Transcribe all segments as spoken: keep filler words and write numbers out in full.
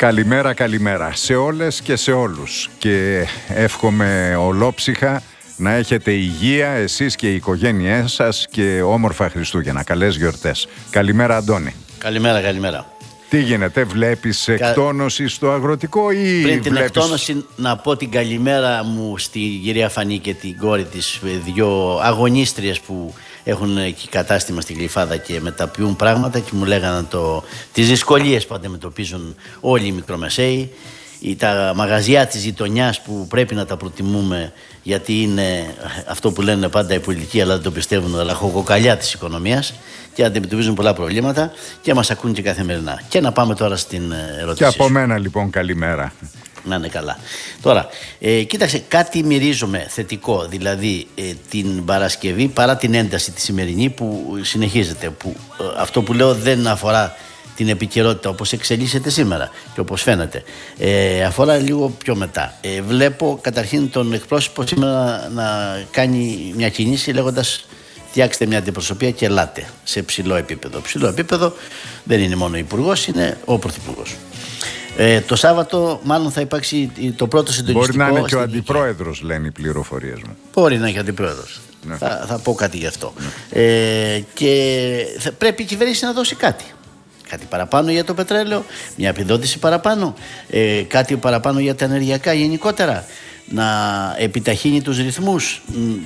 Καλημέρα, καλημέρα σε όλες και σε όλους και εύχομαι ολόψυχα να έχετε υγεία εσείς και οι οικογένειές σας και όμορφα Χριστούγεννα. Καλές γιορτές. Καλημέρα, Αντώνη. Καλημέρα, καλημέρα. Τι γίνεται, βλέπεις εκτόνωση στο αγροτικό ή Πριν βλέπεις... την εκτόνωση να πω την καλημέρα μου στη κυρία Φανή και την κόρη της, δύο αγωνίστριες που έχουν εκεί κατάστημα στη Γλυφάδα και μεταποιούν πράγματα και μου λέγανε το, τις δυσκολίες που αντιμετωπίζουν όλοι οι μικρομεσαίοι, τα μαγαζιά της γειτονιάς που πρέπει να τα προτιμούμε γιατί είναι αυτό που λένε πάντα οι πολιτικοί αλλά δεν το πιστεύουν, αλλά χωκοκαλιά της οικονομίας και αντιμετωπίζουν πολλά προβλήματα και μας ακούν και καθημερινά. Και να πάμε τώρα στην ερώτηση. Και από μένα λοιπόν καλημέρα. Να είναι καλά. Τώρα, ε, κοίταξε, κάτι μυρίζομαι θετικό, δηλαδή ε, την Παρασκευή παρά την ένταση τη σημερινή που συνεχίζεται, που ε, αυτό που λέω δεν αφορά την επικαιρότητα όπως εξελίσσεται σήμερα και όπως φαίνεται, ε, αφορά λίγο πιο μετά. Ε, βλέπω καταρχήν τον εκπρόσωπο σήμερα να κάνει μια κίνηση λέγοντας φτιάξτε μια αντιπροσωπεία και ελάτε σε ψηλό επίπεδο. Ψηλό επίπεδο δεν είναι μόνο ο Υπουργός, είναι ο Πρωθυπουργός. Ε, το Σάββατο μάλλον θα υπάρξει το πρώτο συντονιστικό. Μπορεί να είναι και ο αντιπρόεδρος, λένε οι πληροφορίες μου. Μπορεί να είναι και ο αντιπρόεδρος. Ναι. Θα, θα πω κάτι γι' αυτό. Ναι. Ε, και θα, πρέπει η κυβέρνηση να δώσει κάτι. Κάτι παραπάνω για το πετρέλαιο, μια επιδότηση παραπάνω, ε, κάτι παραπάνω για τα ενεργειακά γενικότερα. Να επιταχύνει τους ρυθμούς.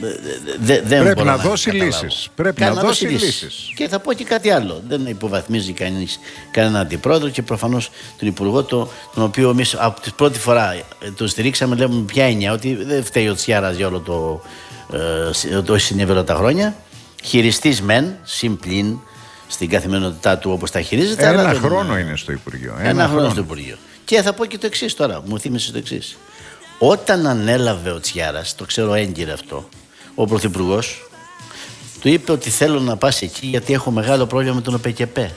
Δε, δεν Πρέπει να, να δώσει λύσεις. Πρέπει να, να δώσει λύσεις. λύσεις. Και θα πω και κάτι άλλο. Δεν υποβαθμίζει κανείς κανένα αντιπρόεδρο και προφανώς τον Υπουργό, το, τον οποίο εμείς από την πρώτη φορά τον στηρίξαμε, λέμε ποια έννοια, ότι δεν φταίει ο Τσιάρας για όλο το, ε, το συνέβη όλα τα χρόνια. Χειριστής μεν, συμπλήν στην καθημερινότητά του όπως τα χειρίζεται. Ένα αλλά χρόνο δεν... είναι στο Υπουργείο. Ένα, Ένα χρόνο στο Υπουργείο. Και θα πω και το εξής τώρα. Μου θύμισε το εξής. Όταν ανέλαβε ο Τσιάρας, το ξέρω έγκυρα αυτό, ο Πρωθυπουργός του είπε ότι θέλω να πας εκεί γιατί έχω μεγάλο πρόβλημα με τον ΟΠΕΚΕΠΕ.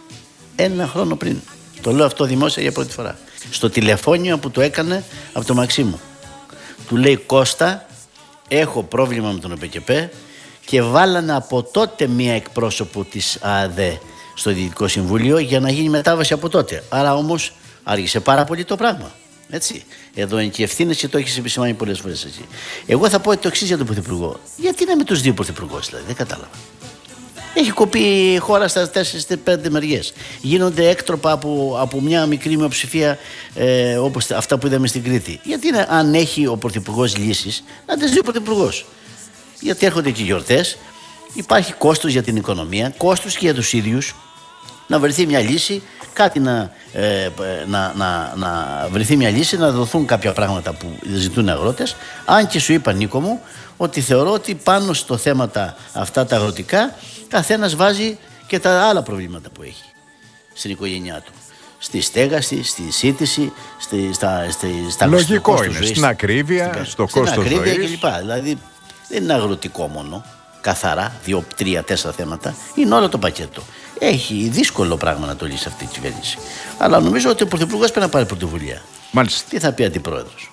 Ένα χρόνο πριν. Το λέω αυτό δημόσια για πρώτη φορά. Στο τηλεφώνιο που το έκανε από το Μαξίμου. Του λέει Κώστα, έχω πρόβλημα με τον ΟΠΕΚΕΠΕ και βάλανε από τότε μία εκπρόσωπο της ΑΔΕ στο Διοικητικό Συμβούλιο για να γίνει μετάβαση από τότε. Άρα όμως άργησε πάρα πολύ το πράγμα. Έτσι. Εδώ είναι και ευθύνες και το έχεις επισημάνει πολλές φορές εσύ. Εγώ θα πω το εξής για τον Πρωθυπουργό. Γιατί είναι με τους δύο Πρωθυπουργούς, δηλαδή, δεν κατάλαβα. Έχει κοπεί η χώρα στα τέσσερις πέντε μεριές. Γίνονται έκτροπα από, από μια μικρή μειοψηφία ε, όπως αυτά που είδαμε στην Κρήτη. Γιατί είναι, αν έχει ο Πρωθυπουργός λύσεις, να τις δει ο Πρωθυπουργός. Γιατί έρχονται και γιορτές, υπάρχει κόστος για την οικονομία, κόστος και για τους ίδιους. Να βρεθεί μια λύση, κάτι να, ε, να, να, να βρεθεί μια λύση, να δοθούν κάποια πράγματα που ζητούν οι αγρότες. Αν και σου είπα, Νίκο μου, ότι θεωρώ ότι πάνω στο θέματα αυτά τα αγροτικά, καθένας βάζει και τα άλλα προβλήματα που έχει στην οικογένειά του. Στη στέγαση, στη σύντηση, στη, στα, στη, στα λογικό είναι, ζωής, στην ακρίβεια, στην, στο στην κόστος ακρίβεια ζωής. κλπ. Δηλαδή δεν είναι αγροτικό μόνο, καθαρά, δύο, τρία, τέσσερα θέματα, είναι όλο το πακέτο. Έχει δύσκολο πράγμα να το λύσει αυτή η κυβέρνηση. Αλλά νομίζω ότι ο Πρωθυπουργός πρέπει να πάρει πρωτοβουλία. Μάλιστα. Τι θα πει αντιπρόεδρος.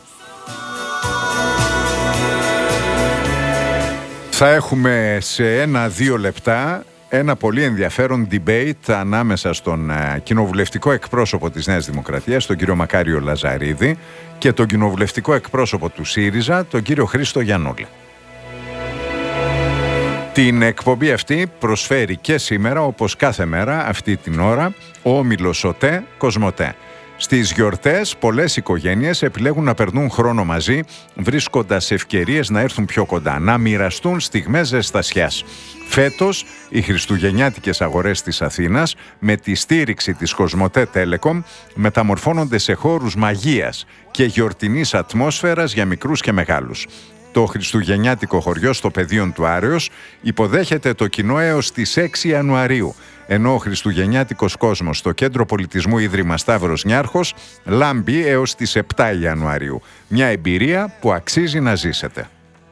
Θα έχουμε σε ένα-δύο λεπτά ένα πολύ ενδιαφέρον debate ανάμεσα στον uh, κοινοβουλευτικό εκπρόσωπο της Νέας Δημοκρατίας, τον κύριο Μακάριο Λαζαρίδη, και τον κοινοβουλευτικό εκπρόσωπο του ΣΥΡΙΖΑ, τον κύριο Χρήστο Γιαννούλη. Την εκπομπή αυτή προσφέρει και σήμερα, όπως κάθε μέρα, αυτή την ώρα, ο όμιλος ΟΤΕ Κοσμοτέ. Στις γιορτές, πολλές οικογένειες επιλέγουν να περνούν χρόνο μαζί, βρίσκοντας ευκαιρίες να έρθουν πιο κοντά, να μοιραστούν στιγμές ζεστασιάς. Φέτος, οι χριστουγεννιάτικες αγορές της Αθήνας, με τη στήριξη της Κοσμοτέ Telecom, μεταμορφώνονται σε χώρους μαγείας και γιορτινής ατμόσφαιρας για μικρούς και μεγάλους. Το χριστουγεννιάτικο χωριό στο πεδίο του Άρεως υποδέχεται το κοινό έως τις έξι Ιανουαρίου, ενώ ο χριστουγεννιάτικος κόσμος στο Κέντρο Πολιτισμού Ίδρυμα Σταύρος Νιάρχος λάμπει έως τις επτά Ιανουαρίου. Μια εμπειρία που αξίζει να ζήσετε.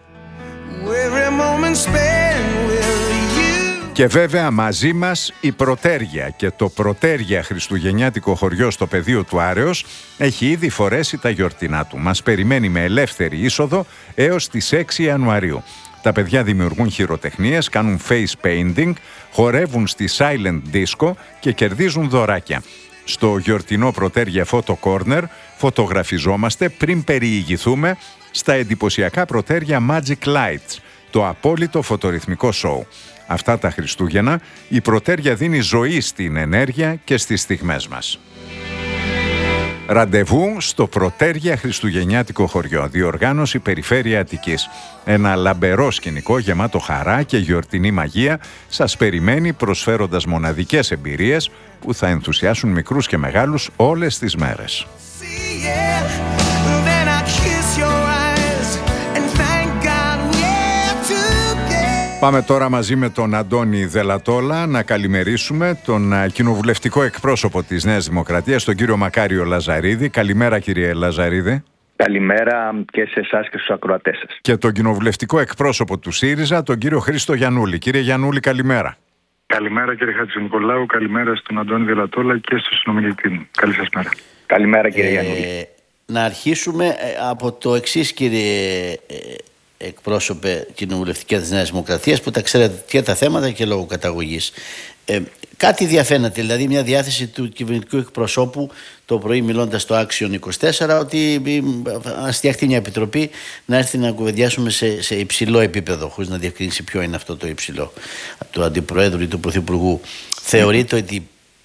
Και βέβαια μαζί μας η Πρωτέργεια, και το Πρωτέργεια χριστουγεννιάτικο χωριό στο πεδίο του Άρεως έχει ήδη φορέσει τα γιορτινά του. Μας περιμένει με ελεύθερη είσοδο έως τις έξι Ιανουαρίου. Τα παιδιά δημιουργούν χειροτεχνίες, κάνουν face painting, χορεύουν στη silent disco και κερδίζουν δωράκια. Στο γιορτινό Πρωτέρια Photo Corner φωτογραφιζόμαστε πριν περιηγηθούμε στα εντυπωσιακά Πρωτέρια Magic Lights, το απόλυτο φωτορυθμικό σοου. Αυτά τα Χριστούγεννα η Πρωτέρια δίνει ζωή στην ενέργεια και στις στιγμές μας. Ραντεβού στο Πρωτέρια Χριστουγεννιάτικο χωριό, διοργάνωση Περιφέρεια Αττικής. Ένα λαμπερό σκηνικό γεμάτο χαρά και γιορτινή μαγεία σας περιμένει, προσφέροντας μοναδικές εμπειρίες που θα ενθουσιάσουν μικρούς και μεγάλους όλες τις μέρες. Πάμε τώρα μαζί με τον Αντώνη Δελατόλα να καλημερίσουμε τον κοινοβουλευτικό εκπρόσωπο της Νέας Δημοκρατίας, τον κύριο Μακάριο Λαζαρίδη. Καλημέρα, κύριε Λαζαρίδη. Καλημέρα και σε εσάς και στους ακροατές σας. Και τον κοινοβουλευτικό εκπρόσωπο του ΣΥΡΙΖΑ, τον κύριο Χρήστο Γιαννούλη. Κύριε Γιαννούλη, καλημέρα. Καλημέρα, κύριε Χατζηνικολάου. Καλημέρα στον Αντώνη Δελατόλα και στον συνομιλητή μου. Καλή σας μέρα. Καλημέρα, κύριε ε, Γιαννούλη. Να αρχίσουμε από το εξής, κύριε εκπρόσωπε κοινοβουλευτική της Νέας Δημοκρατίας, που τα ξέρετε και τα θέματα και λόγω καταγωγής. Ε, κάτι διαφαίνεται, δηλαδή μια διάθεση του κυβερνητικού εκπροσώπου το πρωί, μιλώντας στο Action είκοσι τέσσερα, ότι να φτιαχτεί μια επιτροπή να έρθει να κουβεντιάσουμε σε, σε υψηλό επίπεδο, χωρίς να διευκρινίσει ποιο είναι αυτό το υψηλό, του Αντιπροέδρου ή του Πρωθυπουργού. Θεωρείτε ότι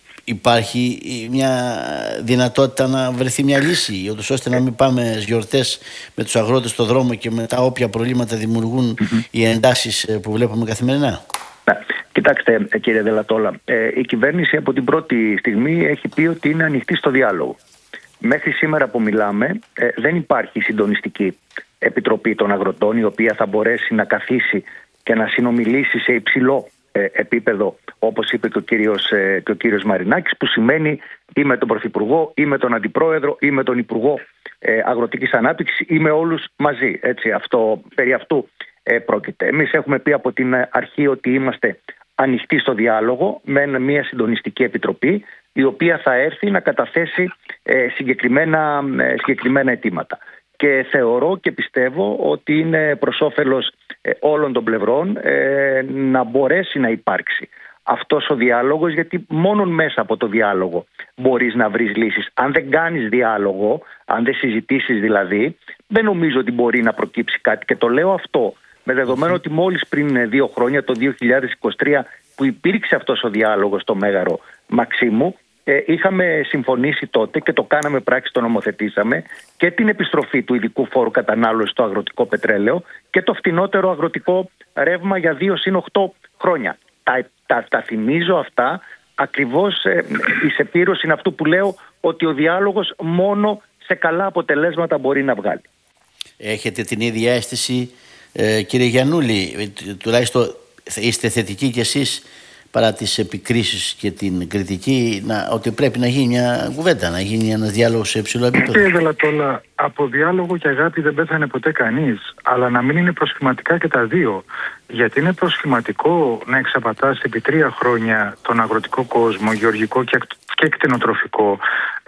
υπάρχει μια δυνατότητα να βρεθεί μια λύση, ούτως ώστε να μην πάμε στις γιορτές με τους αγρότες στο δρόμο και με τα όποια προβλήματα δημιουργούν mm-hmm. οι εντάσεις που βλέπουμε καθημερινά? Ναι. Κοιτάξτε, κύριε Δελατόλα, ε, η κυβέρνηση από την πρώτη στιγμή έχει πει ότι είναι ανοιχτή στο διάλογο. Μέχρι σήμερα που μιλάμε, ε, δεν υπάρχει συντονιστική επιτροπή των αγροτών, η οποία θα μπορέσει να καθίσει και να συνομιλήσει σε υψηλό ε, επίπεδο, όπως είπε και ο κύριος, ε, και ο κύριος Μαρινάκης, που σημαίνει ή με τον Πρωθυπουργό ή με τον Αντιπρόεδρο ή με τον Υπουργό ε, Αγροτικής Ανάπτυξης ή με όλους μαζί. Έτσι, αυτό, περί αυτού ε, πρόκειται. Εμείς έχουμε πει από την αρχή ότι είμαστε ανοιχτοί στο διάλογο με μια συντονιστική επιτροπή, η οποία θα έρθει να καταθέσει ε, συγκεκριμένα, ε, συγκεκριμένα αιτήματα. Και θεωρώ και πιστεύω ότι είναι προς όφελος ε, όλων των πλευρών ε, να μπορέσει να υπάρξει αυτός ο διάλογος, γιατί μόνο μέσα από το διάλογο μπορείς να βρεις λύσεις. Αν δεν κάνεις διάλογο, αν δεν συζητήσεις δηλαδή, δεν νομίζω ότι μπορεί να προκύψει κάτι. Και το λέω αυτό με δεδομένο ότι μόλις πριν δύο χρόνια, το δύο χιλιάδες είκοσι τρία, που υπήρξε αυτός ο διάλογος στο Μέγαρο Μαξίμου, ε, είχαμε συμφωνήσει τότε και το κάναμε πράξη, το νομοθετήσαμε, και την επιστροφή του ειδικού φόρου κατανάλωσης στο αγροτικό πετρέλαιο και το φτηνότερο αγροτικό ρεύμα για δύο συν οκτώ χρόνια. Τα, τα, τα θυμίζω αυτά ακριβώς ε, εις επίρρωση αυτού που λέω, ότι ο διάλογος μόνο σε καλά αποτελέσματα μπορεί να βγάλει. Έχετε την ίδια αίσθηση, ε, κύριε Γιαννούλη? Τουλάχιστον είστε θετικοί κι εσείς, παρά τις επικρίσεις και την κριτική, να, ότι πρέπει να γίνει μια κουβέντα, να γίνει ένας διάλογος σε υψηλό επίπεδο? Κύριε Δελατόλα, από διάλογο και αγάπη δεν πέθανε ποτέ κανείς, αλλά να μην είναι προσχηματικά και τα δύο. Γιατί είναι προσχηματικό να εξαπατάς επί τρία χρόνια τον αγροτικό κόσμο, γεωργικό και, και κτηνοτροφικό,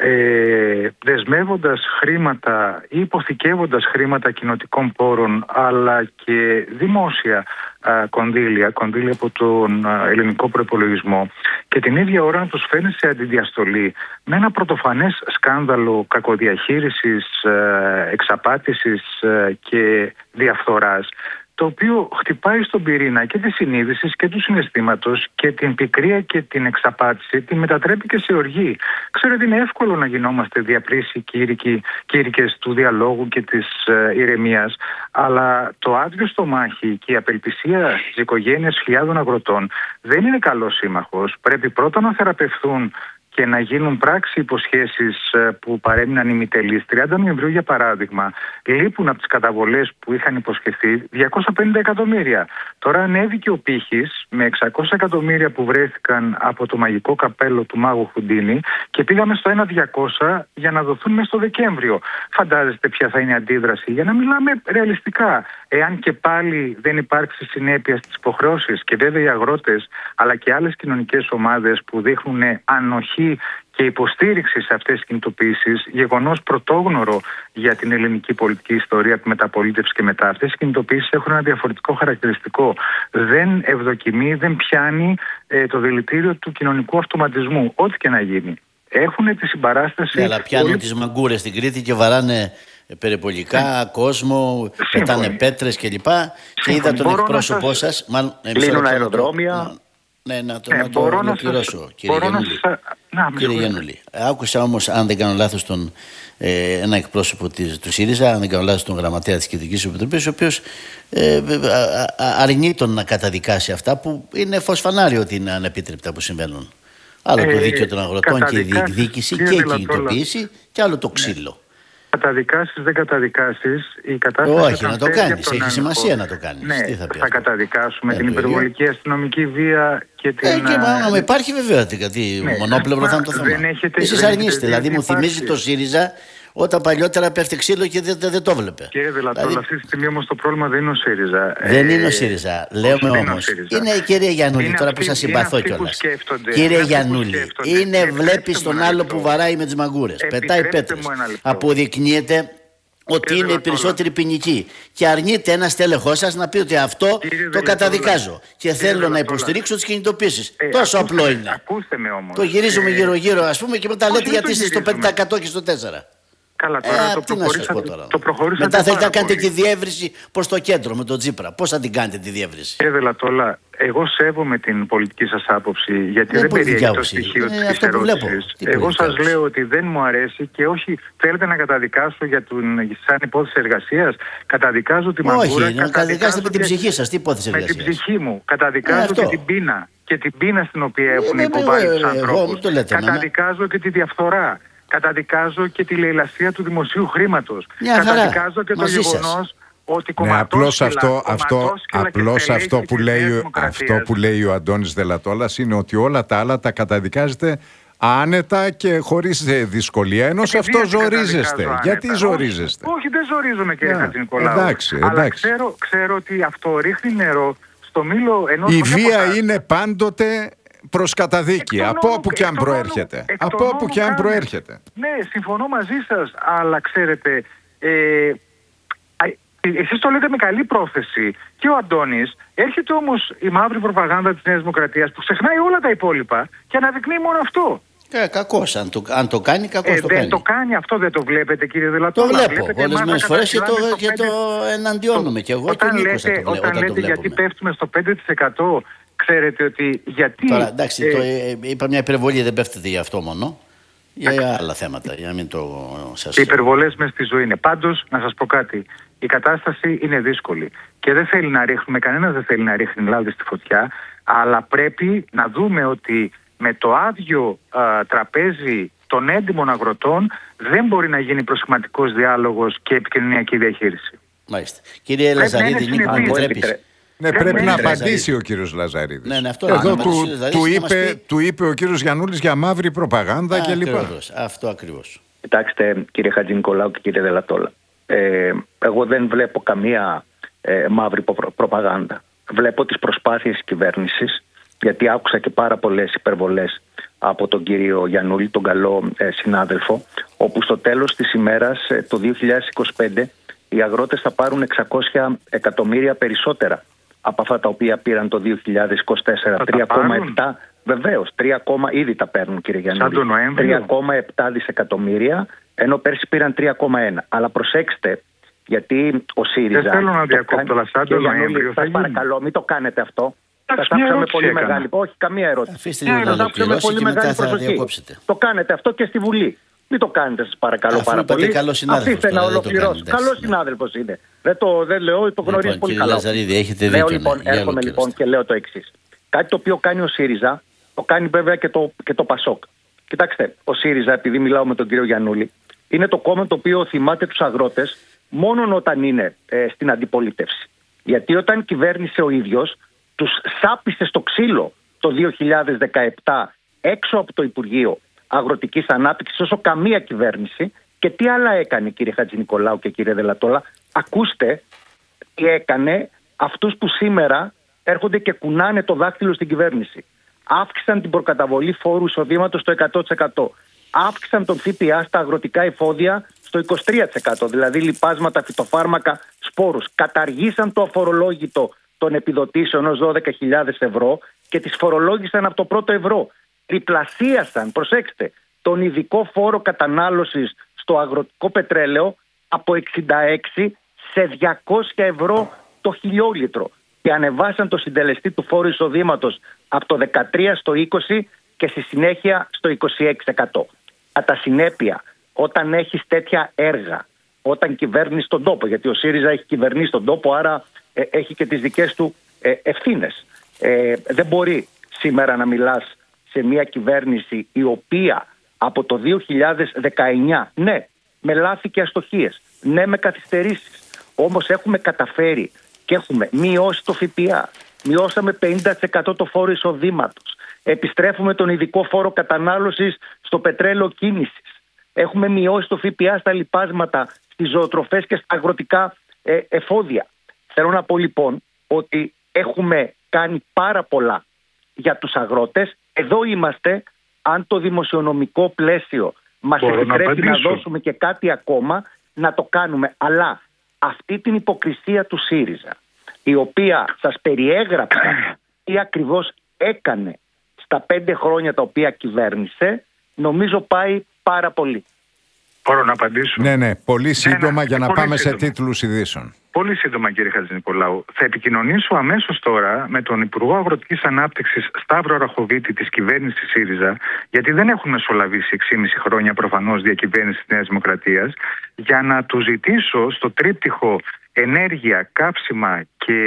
ε, δεσμεύοντας χρήματα ή υποθηκεύοντας χρήματα κοινοτικών πόρων, αλλά και δημόσια α, κονδύλια, κονδύλια από τον α, ελληνικό προϋπολογισμό, και την ίδια ώρα να τους φέρνει σε αντιδιαστολή με ένα πρωτοφανές σκάνδαλο κακοδιαχείρισης, ε, εξαπάτησης ε, και διαφθοράς, το οποίο χτυπάει στον πυρήνα και της συνείδησης και του συναισθήματος, και την πικρία και την εξαπάτηση τη μετατρέπει και σε οργή. Ξέρετε, είναι εύκολο να γινόμαστε διαπρίσιοι κήρυκες του διαλόγου και της ε, ηρεμίας, αλλά το άδειο στομάχι και η απελπισία της οικογένειας χιλιάδων αγροτών δεν είναι καλός σύμμαχος. Πρέπει πρώτα να θεραπευθούν και να γίνουν πράξη υποσχέσεις που παρέμειναν ημιτελείς. τριάντα Νοεμβρίου, για παράδειγμα, λείπουν από τις καταβολές που είχαν υποσχεθεί διακόσια πενήντα εκατομμύρια. Τώρα ανέβηκε ο πύχης με εξακόσια εκατομμύρια που βρέθηκαν από το μαγικό καπέλο του μάγου Χουντίνη, και πήγαμε στο ένα διακόσια για να δοθούν μέσα στο Δεκέμβριο. Φαντάζεστε ποια θα είναι η αντίδραση? Για να μιλάμε ρεαλιστικά, εάν και πάλι δεν υπάρξει συνέπεια στις υποχρεώσεις, και βέβαια οι αγρότες αλλά και άλλες κοινωνικές ομάδες που δείχνουν ανοχή και υποστήριξη σε αυτές τις κινητοποιήσεις, γεγονός πρωτόγνωρο για την ελληνική πολιτική ιστορία από μεταπολίτευση και μετά. Αυτές οι κινητοποιήσεις έχουν ένα διαφορετικό χαρακτηριστικό. Δεν ευδοκιμεί, δεν πιάνει ε, το δηλητήριο του κοινωνικού αυτοματισμού, ό,τι και να γίνει. έχουν τη συμπαράσταση. Ναι, αλλά πιάνουν όλοι... τις μαγκούρες στην Κρήτη και βαράνε περιπολικά, ναι. κόσμο, πετάνε πέτρες κλπ. Και είδα τον εκπρόσωπό σας. σας μάλλον, κλείνουν αεροδρόμια. Ναι, να το, ε, να το ολοκληρώσω, σας... κύριε Γιαννούλη. Σα... Να, κύριε Γιαννούλη. Άκουσα όμως, αν δεν κάνω λάθος, τον, ε, ένα εκπρόσωπο της, του ΣΥΡΙΖΑ, αν δεν κάνω λάθος, τον γραμματέα της Κεντρικής Επιτροπής, ο οποίος ε, αρνεί τον να καταδικάσει αυτά που είναι φως φανάριο ότι είναι ανεπίτρεπτα που συμβαίνουν. Άλλο ε, το δίκαιο των αγροτών και η διεκδίκηση και η κινητοποίηση και άλλο το ξύλο. Ναι. Καταδικάσεις, δεν καταδικάσεις, η κατάσταση. Όχι, να το κάνεις. Έχει σημασία να το κάνεις. Ναι, τι θα πει θα καταδικάσουμε ε, την υπερβολική ίδιο. αστυνομική βία και την. Ε, και μάλλον υπάρχει βέβαια γιατί ναι, μονόπλευρο θα είναι το θέμα. Εσείς αρνείστε. Δηλαδή μου θυμίζει το ΣΥΡΙΖΑ όταν παλιότερα πέφτει ξύλο και δεν, δεν το βλέπε. Κύριε Δελατόλα, δηλαδή... αυτή τη στιγμή όμως το πρόβλημα δεν είναι ο ΣΥΡΙΖΑ. Δεν είναι ο ΣΥΡΙΖΑ. Λέμε όμως. Είναι η κυρία Γιαννούλη, τώρα που σας συμπαθώ κιόλας. Κύριε Γιαννούλη, είναι βλέπει τον άλλο που βαράει με τις μαγκούρες. Πετάει πέτρες. Αποδεικνύεται ότι είναι η περισσότερη ποινική. Και αρνείται ένα στέλεχός σας να πει ότι αυτό το καταδικάζω. Και θέλω να υποστηρίξω τις κινητοποίησεις. Τόσο απλό είναι. Το γυρίζουμε γύρω-γύρω, ας πούμε, και μετά λέτε γιατί είστε στο πέντε τοις εκατό και στο τέσσερα τοις εκατό. Καλά, τώρα ε, το, προχωρήσατε, το προχωρήσατε. Μετά θέλετε να κάνετε τη διεύρυνση προς το κέντρο με τον Τσίπρα. Πώς θα την κάνετε τη διεύρυνση? Κύριε Δελατόλα, εγώ σέβομαι την πολιτική σας άποψη, γιατί δεν, δεν περιέχει το στοιχείο ε, της ερώτησης. Εγώ σας λέω ότι δεν μου αρέσει και όχι θέλετε να καταδικάσω για τον, σαν υπόθεση εργασίας. Καταδικάζω τη μαγκούρα. Όχι, να καταδικάσετε με την ψυχή σας. Τι υπόθεση εργασίας? Με την ψυχή μου. Καταδικάζω ε, και την πείνα. Και την πείνα στην οποία έχουν υποβάλει τους ανθρώπους. Καταδικάζω και τη διαφθορά. Καταδικάζω και τη λαιλασία του δημοσίου χρήματος. Καταδικάζω και το γεγονός ότι ναι, απλώς αυτό, αυτό, απλώς αυτό, που λέει, αυτό που λέει ο Αντώνης Δελατόλας είναι ότι όλα τα άλλα τα καταδικάζετε άνετα και χωρίς δυσκολία, ενώ σε αυτό ζορίζεστε. Άνετα. Γιατί ζορίζεστε? Όχι, όχι, δεν ζορίζομαι, κύριε yeah, Χατζηνικολάου. Εντάξει, εντάξει. Αλλά ξέρω, ξέρω ότι αυτό ρίχνει νερό στο μήλο ενός. Η βία είναι πάντοτε προς καταδίκη, από όπου και αν προέρχεται. Από όπου και αν προέρχεται. Ναι, συμφωνώ μαζί σας, αλλά ξέρετε, ε, εσείς το λέτε με καλή πρόθεση και ο Αντώνης, έρχεται όμως η μαύρη προπαγάνδα της Νέας Δημοκρατίας που ξεχνάει όλα τα υπόλοιπα και αναδεικνύει μόνο αυτό. Ε, κακώς, αν το, αν το κάνει, κακώς ε, το δεν κάνει. το κάνει αυτό, δεν το βλέπετε, κύριε Δελατόλα? Το βλέπω ορισμένες φορές και το, και το εναντιώνουμε κι εγώ όταν και ο λέτε, Νίκος θα το βλέ, όταν όταν λέτε το γιατί πέφτουμε στο πέντε τοις εκατό, ξέρετε ότι γιατί... Τώρα, εντάξει, ε, το, ε, είπα μια υπερβολή, δεν πέφτεται για αυτό μόνο. Για, για άλλα θέματα, για να μην το σας... Οι υπερβολές μες στη ζωή είναι. Πάντως, να σας πω κάτι. Η κατάσταση είναι δύσκολη. Και δεν θέλει να ρίχνουμε, κανένας δεν θέλει να ρίχνει λάδι στη φωτιά, αλλά πρέπει να δούμε ότι με το άδειο α, τραπέζι των έντιμων αγροτών δεν μπορεί να γίνει προσχηματικός διάλογος και επικοινωνιακή διαχείριση. Μάλιστα. Κύριε Λαζαρίδη, Νίκο, μου επιτρέπεις? Ναι, πρέπει, πρέπει να απαντήσει ο κύριος Λαζαρίδης. Ναι, ναι, αυτό Εδώ του, του, είπε, πει... του είπε ο κύριος Γιαννούλης για μαύρη προπαγάνδα κλπ. Αυτό ακριβώς. Κοιτάξτε, κύριε Χατζηνικολάου και κύριε Δελατόλα, ε, εγώ δεν βλέπω καμία ε, μαύρη προ, προπαγάνδα. Βλέπω τις προσπάθειες της κυβέρνησης, γιατί άκουσα και πάρα πολλές υπερβολές από τον κύριο Γιαννούλη, τον καλό ε, συνάδελφο, όπου στο τέλος της ημέρας, ε, το δύο χιλιάδες είκοσι πέντε, οι αγρότες θα πάρουν εξακόσια εκατομμύρια περισσότερα από αυτά τα οποία πήραν το δύο χιλιάδες είκοσι τέσσερα. τρία κόμμα επτά, βεβαίως, τρία, ήδη τα παίρνουν, κύριε Γιαννούλη. τρία κόμμα επτά δισεκατομμύρια, ενώ πέρσι πήραν τρία κόμμα ένα. Αλλά προσέξτε, γιατί ο ΣΥΡΙΖΑ... Δεν θέλω να διακόπτω, αλλά σαν τον Νοέμβριο θα γίνει. Παρακαλώ, μην το κάνετε αυτό. Θα άκουσα με πολύ μεγάλη... Όχι, καμία ερώτηση. Αφήστε να ολοκληρώσει και μετά θα διακόψετε. Το κάνετε αυτό και στη Βουλή. Μην το κάνετε, σας παρακαλώ πάρα πολύ. Αφήστε να ολοκληρώσω. Καλός συνάδελφος είναι. Δεν το δεν λέω, το γνωρίζει λοιπόν, πολύ καλά. Λαζαρίδη, έχετε δίκιο. Λέω, λοιπόν, ναι, έρχομαι λοιπόν και λέω το εξής. Κάτι το οποίο κάνει ο ΣΥΡΙΖΑ, το κάνει βέβαια και το, και το ΠΑΣΟΚ. Κοιτάξτε, ο ΣΥΡΙΖΑ, επειδή μιλάω με τον κύριο Γιαννούλη, είναι το κόμμα το οποίο θυμάται τους αγρότες μόνο όταν είναι ε, στην αντιπολίτευση. Γιατί όταν κυβέρνησε ο ίδιος, τους σάπισε στο ξύλο το δύο χιλιάδες δεκαεπτά έξω από το Υπουργείο Αγροτικής Ανάπτυξης όσο καμία κυβέρνηση. Και τι άλλα έκανε, κύριε Χατζηνικολάου και κύριε Δελατόλα? Ακούστε τι έκανε αυτούς που σήμερα έρχονται και κουνάνε το δάχτυλο στην κυβέρνηση. Αύξησαν την προκαταβολή φόρου εισοδήματος στο εκατό τοις εκατό. Αύξησαν τον ΦΠΑ στα αγροτικά εφόδια στο είκοσι τρία τοις εκατό, δηλαδή λιπάσματα, φυτοφάρμακα, σπόρους. Καταργήσαν το αφορολόγητο των επιδοτήσεων ως δώδεκα χιλιάδες ευρώ και τις φορολόγησαν από το πρώτο ευρώ. Τριπλασίασαν, προσέξτε, τον ειδικό φόρο κατανάλωσης στο αγροτικό πετρέλαιο από εξήντα έξι σε διακόσια ευρώ το χιλιόλιτρο και ανεβάσαν το συντελεστή του φόρου εισοδήματος από το δεκατρία στο είκοσι και στη συνέχεια στο είκοσι έξι τοις εκατό. Κατά συνέπεια, όταν έχεις τέτοια έργα, όταν κυβέρνεις τον τόπο, γιατί ο ΣΥΡΙΖΑ έχει κυβερνήσει τον τόπο, άρα ε, έχει και τις δικές του ε, ευθύνες. Ε, δεν μπορεί σήμερα να μιλάς σε μια κυβέρνηση η οποία από το δύο χιλιάδες δεκαεννιά, ναι, με λάθη και αστοχίες, ναι, με καθυστερήσεις, όμως έχουμε καταφέρει και έχουμε μειώσει το ΦΠΑ, μειώσαμε πενήντα τοις εκατό το φόρο εισοδήματος, επιστρέφουμε τον ειδικό φόρο κατανάλωσης στο πετρέλαιο κίνησης, έχουμε μειώσει το ΦΠΑ στα λιπάσματα, στις ζωοτροφές και στα αγροτικά ε, εφόδια. Θέλω να πω λοιπόν ότι έχουμε κάνει πάρα πολλά για τους αγρότες. Εδώ είμαστε, αν το δημοσιονομικό πλαίσιο μας Μπορώ επιτρέπει να, να δώσουμε και κάτι ακόμα, να το κάνουμε. Αλλά αυτή την υποκρισία του ΣΥΡΙΖΑ, η οποία σας περιέγραψα τι ακριβώς έκανε στα πέντε χρόνια τα οποία κυβέρνησε, νομίζω πάει πάρα πολύ. Μπορώ να απαντήσω? Ναι, ναι, πολύ σύντομα ναι, για να πολύ πάμε σύντομα. σε τίτλους ειδήσεων. Πολύ σύντομα, κύριε Χατζηνικολάου. Θα επικοινωνήσω αμέσως τώρα με τον Υπουργό Αγροτικής Ανάπτυξης Σταύρο Ραχοβίτη της κυβέρνησης ΣΥΡΙΖΑ, γιατί δεν έχουν μεσολαβήσει έξι χρόνια προφανώς διακυβέρνηση της Νέας Δημοκρατίας, για να του ζητήσω στο τρίπτυχο ενέργεια, καύσιμα και